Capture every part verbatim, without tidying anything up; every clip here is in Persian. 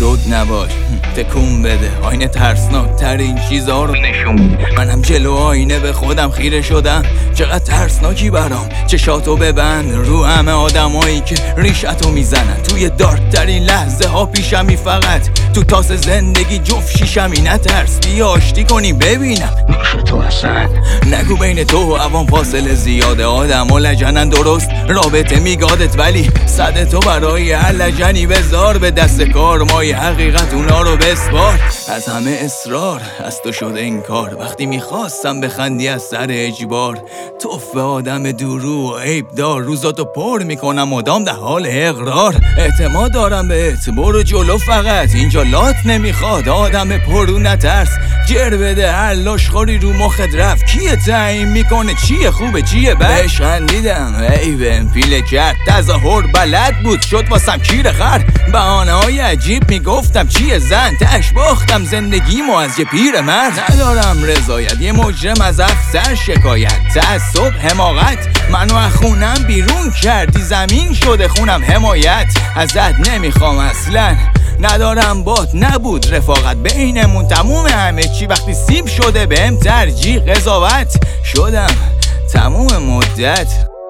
دود نباش، تکون بده. آینه ترسناک تر این چیزها رو نشون میده. منم جلو آینه به خودم خیره شدم، چقدر ترسناکی برام. چشاتو ببند رو همه آدمایی که ریشتو میزنن. توی دارک ترین لحظه ها پیشمی، فقط تو تاس زندگی جفت شیشمی. نترس بیا آشتی کنیم ببینم نیش تو اصلا. نگو بین تو و عوام فاصله زیاده، آدم و لجنن درست رابطه میگادت، ولی صد تو برای هر لجنی بذار به دست کار. مای حقیقت اونا رو بسپار. از همه اصرار از تو شده این کار، وقتی میخواستم بخندی از سر اجبار. توف به آدم درو و عیب دار، روزاتو پر میکنم مدام در حال اقرار. اعتماد دارم بهت برو جلو، فقط اینجا لات نمیخواد آدم پرو. نترس جر بده هر لاشخوری رو مخت رفت. کیه تعیین میکنه چیه خوبه چیه بد؟ بهش خندیدم ای بهم پیله کرد، تظاهر بلد بود شد واسم کیر خر. بهانه های عجیب میگفتم چیه زن، تش باختم زندگیمو از یه پیر مرد. ندارم رضایت یه مجرم از افسر شکایت، تعصب حماقت منو از خونم بیرون کردی. زمین شده خونم حمایت ازت نمیخوام اصلا. ندارم بات نبود رفاقت بینمون تموم همه چی. وقتی سیب شده بهم ترجیح قضاوت شدم تموم مدت.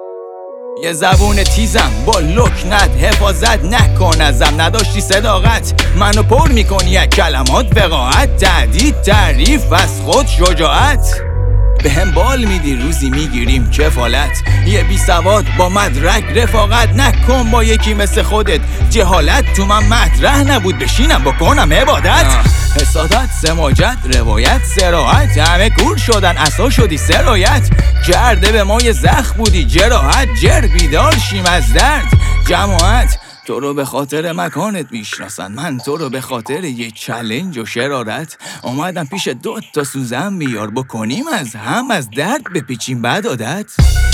یه زبون تیزم با لکنت، حفاظت نکن ازم. نداشتی صداقت منو پر میکنی از کلمات وقاحت. تهدید تعریف از خود شجاعت. به هم بال میدی روزی میگیریم کفالت. یه بی سواد با مدرک رفاقت نکن با یکی مثل خودت. جهالت تو من مطرح نبود بشینم بکنم عبادت. حسادت سماجت روایت سراحت، همه کور شدن عصا شدی سرایت. کرده به ما یه زخم بودی جراحت، جر بیدار شیم از درد جماعت. تو رو به خاطر مکانت میشناسن، من تو رو به خاطر یه چلنج و شرارت. اومدم پیش دوت تا سوزن بیار بکنیم از هم، از درد بپیچیم بعد عادت.